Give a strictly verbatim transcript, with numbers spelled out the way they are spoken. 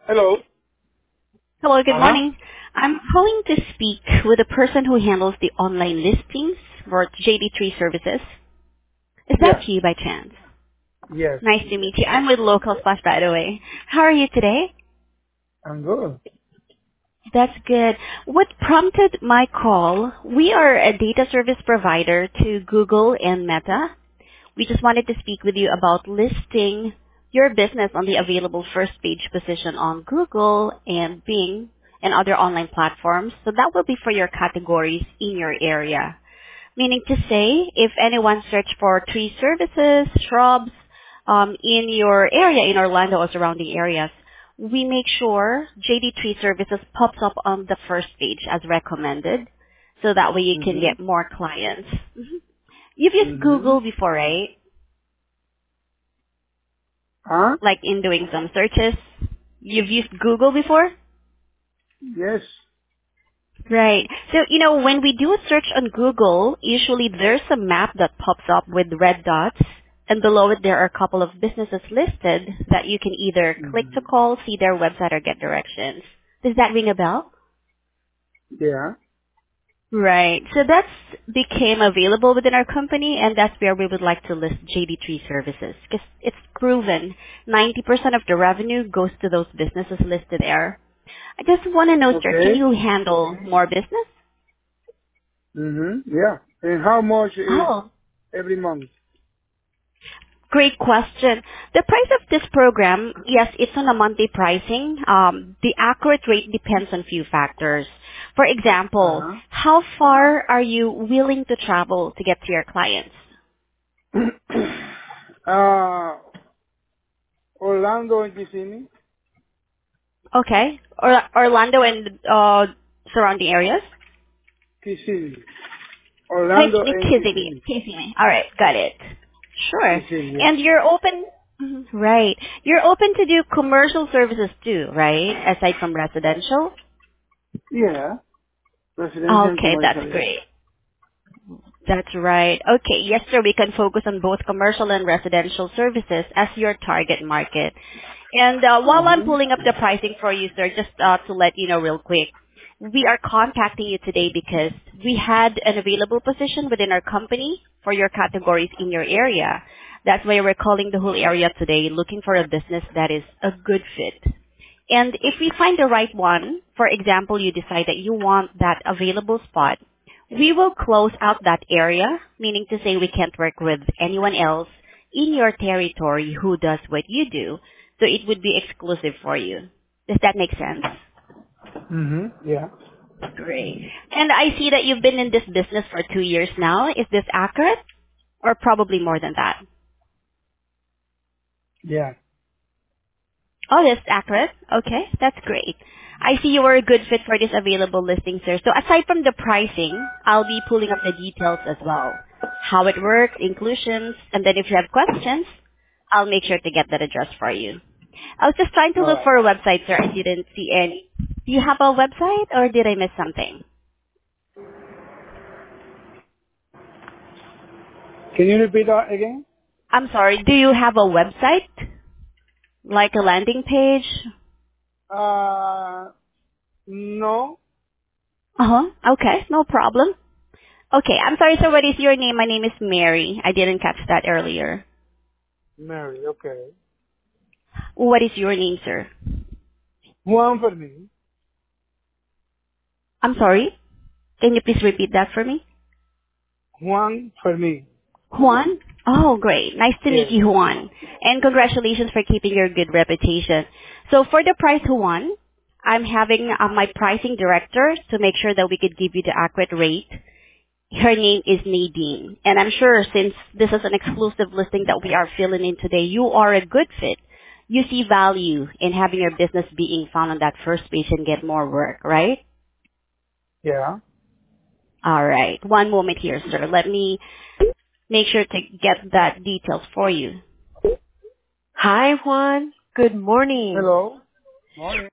Hello. Hello, good Uh-huh. morning. I'm calling to speak with the person who handles the online listings for J D three Services. Is Yeah. that you by chance? Yes. Nice to meet you. I'm with Local Splash, by the way. How are you today? I'm good. That's good. What prompted my call, we are a data service provider to Google and Meta. We just wanted to speak with you about listing your business on the available first page position on Google and Bing and other online platforms. So that will be for your categories in your area. Meaning to say, if anyone search for tree services, shrubs, um, in your area, in Orlando or surrounding areas, we make sure J D Tree Services pops up on the first page as recommended, so that way you can Mm-hmm. get more clients. Mhm. You've used Mm-hmm. Google before, right? Huh? Like in doing some searches. You've used Google before? Yes. Right. So, you know, when we do a search on Google, usually there's a map that pops up with red dots, and below it there are a couple of businesses listed that you can either click to Mm-hmm. call, see their website, or get directions. Does that ring a bell? Yeah. Right. So that's became available within our company, and that's where we would like to list J D three services, because it's proven ninety percent of the revenue goes to those businesses listed there. I just want to know, sir, can Okay. you handle more business? Mm-hmm. Yeah. And how much is Oh, every month? great question. The price of this program, yes, it's on a monthly pricing. Um, the accurate rate depends on few factors. For example, Uh-huh. how far are you willing to travel to get to your clients? uh, Orlando and Kissimmee? Okay. Or, Orlando and uh, surrounding areas? Kissimmee. Like Orlando the and Kissimmee. Kissimmee. Kissimmee. All right, got it. Sure. Kissimmee, yeah. And you're open, mhm, right? You're open to do commercial services too, right? Aside from residential. Yeah. Residential and Okay, that's commercial, yeah. great. That's right. Okay, yes, sir. We can focus on both commercial and residential services as your target market. And uh, while I'm Mm-hmm. pulling up the pricing for you, sir, just uh, to let you know real quick, we are contacting you today because we had an available position within our company for your categories in your area. That's why we're calling the whole area today, looking for a business that is a good fit. And if we find the right one, for example, you decide that you want that available spot, we will close out that area, meaning to say we can't work with anyone else in your territory who does what you do, so it would be exclusive for you. Does that make sense? Mm-hmm. Yeah. Great. And I see that you've been in this business for two years now. Is this accurate? Or probably more than that? Yeah. Oh, that's accurate. Okay, that's great. I see you were a good fit for this available listing, sir. So aside from the pricing, I'll be pulling up the details as well. How it works, inclusions, and then if you have questions, I'll make sure to get that addressed for you. I was just trying to All look right. for a website, sir. I didn't see any. Do you have a website or did I miss something? Can you repeat that again? I'm sorry, do you have a website? Like a landing page? Uh, no. Uh-huh. Okay, no problem. Okay, I'm sorry, sir. What is your name? My name is Mary. I didn't catch that earlier. Mary, okay. What is your name, sir? Juan for me. I'm sorry. Can you please repeat that for me? Juan for me. Juan? Oh, great. Nice to meet Yes. you, Juan. And congratulations for keeping your good reputation. So for the price, Juan, I'm having uh, my pricing director to make sure that we could give you the accurate rate. Her name is Nadine. And I'm sure since this is an exclusive listing that we are filling in today, you are a good fit. You see value in having your business being found on that first page and get more work, right? Yeah. All right. One moment here, sir. Let me make sure to get that details for you. Hi, Juan. Good morning. Hello. Morning.